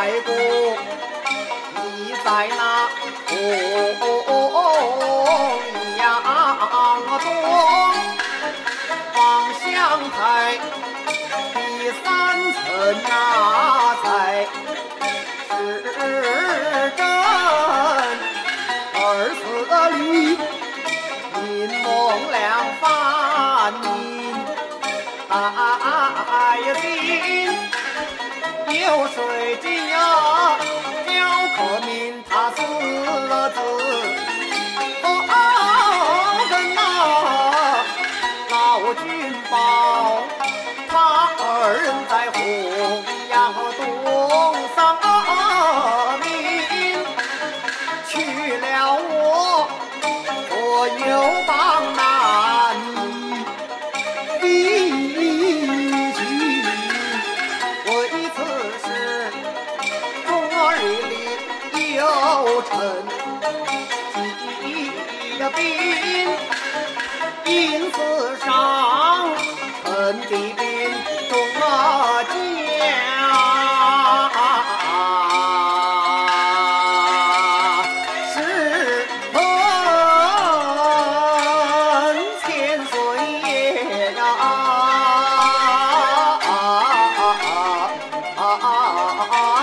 太公，你在那阳东望乡台第3层那才是真24里民梦两番民爱心有水晶呀教科名他4字跟那老君宝他2人在弘扬东桑民去了我左右帮难离去为此事昨日里有臣疾病因此上臣的病中是千岁爷呀